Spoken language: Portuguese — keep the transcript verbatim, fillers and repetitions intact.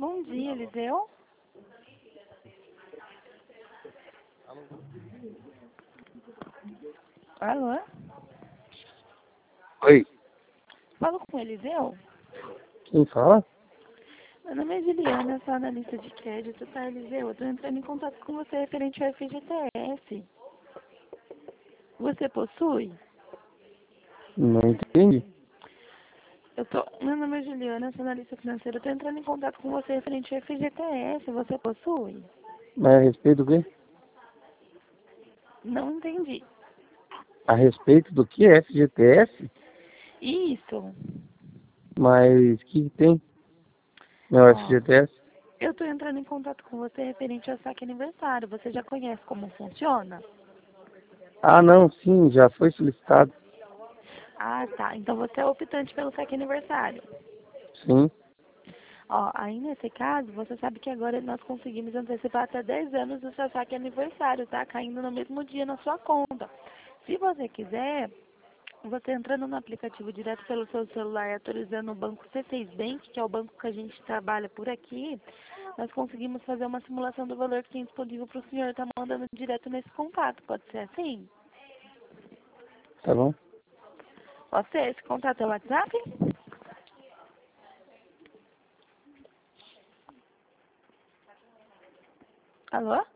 Bom dia, Eliseu. Alô? Oi, Falo com o Eliseu? quem fala? Meu nome é Juliana, sou analista de crédito, tá, Eliseu? Eu tô entrando em contato com você referente ao F G T S. Você possui? Não entendi. Eu tô... Meu nome é Juliana, sou analista financeira. Eu tô entrando em contato com você referente ao F G T S. Você possui? Mas a respeito do quê? Não entendi. A respeito do que é F G T S? Isso. Mas o que, que tem? Meu Ó, F G T S? eu tô entrando em contato com você referente ao saque aniversário. Você já conhece como funciona? Ah, não, sim, já foi solicitado. Ah, tá. Então você é optante pelo saque aniversário. Sim, Ó, aí nesse caso, você sabe que agora nós conseguimos antecipar até dez anos do seu saque aniversário, tá? Caindo no mesmo dia na sua conta. Se você quiser, você entrando no aplicativo direto pelo seu celular e autorizando o banco C seis Bank, que é o banco que a gente trabalha por aqui, nós conseguimos fazer uma simulação do valor que tem disponível para o senhor estar mandando direto nesse contato. Pode ser assim? tá bom. Pode ser? Esse contato é o WhatsApp? Alô?